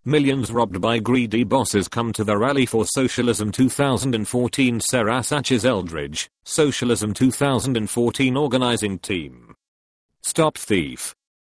Millions robbed by greedy bosses come to the Rally for Socialism 2014. Sarah Sanchez Eldridge, Socialism 2014 Organizing Team. Stop thief.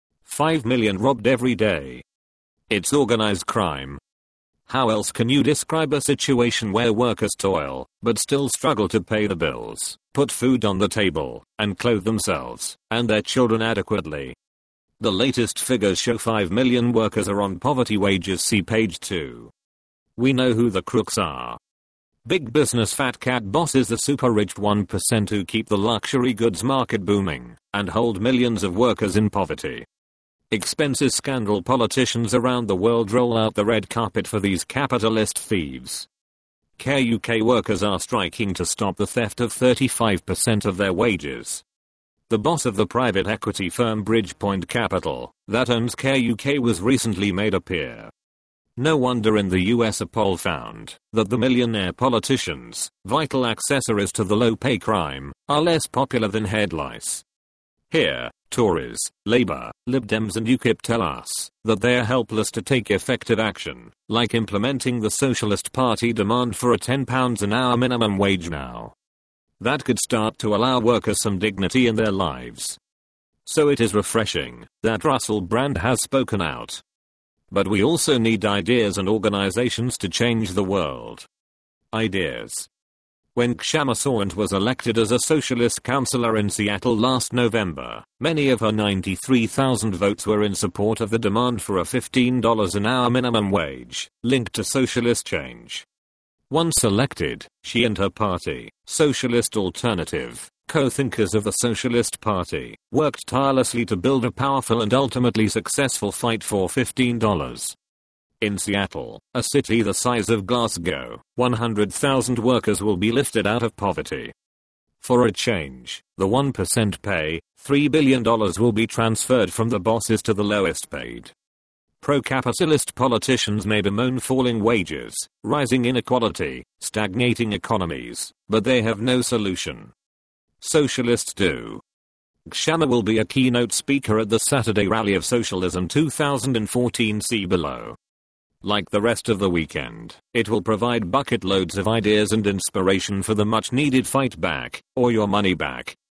5 million robbed every day. It's organized crime. How else can you describe a situation where workers toil, but still struggle to pay the bills, put food on the table, and clothe themselves and their children adequately? The latest figures show 5 million workers are on poverty wages. See page 2. We know who the crooks are. Big business fat cat bosses, the super rich 1% who keep the luxury goods market booming and hold millions of workers in poverty. Expenses scandal politicians around the world roll out the red carpet for these capitalist thieves. Care UK workers are striking to stop the theft of 35% of their wages. The boss of the private equity firm Bridgepoint Capital, that owns Care UK, was recently made a peer. No wonder in the US a poll found that the millionaire politicians, vital accessories to the low-pay crime, are less popular than head lice. Here, Tories, Labour, Lib Dems and UKIP tell us that they are helpless to take effective action, like implementing the Socialist Party demand for a £10 an hour minimum wage now. That could start to allow workers some dignity in their lives. So it is refreshing that Russell Brand has spoken out. But we also need ideas and organizations to change the world. Ideas. When Kshama Sawant was elected as a socialist councillor in Seattle last November, many of her 93,000 votes were in support of the demand for a $15 an hour minimum wage, linked to socialist change. Once elected, she and her party, Socialist Alternative, co-thinkers of the Socialist Party, worked tirelessly to build a powerful and ultimately successful fight for $15. In Seattle, a city the size of Glasgow, 100,000 workers will be lifted out of poverty. For a change, the 1% pay, $3 billion will be transferred from the bosses to the lowest paid. Pro-capitalist politicians may bemoan falling wages, rising inequality, stagnating economies, but they have no solution. Socialists do. Kshama will be a keynote speaker at the Saturday Rally of Socialism 2014. See below. Like the rest of the weekend, it will provide bucket loads of ideas and inspiration for the much needed fight back, or your money back,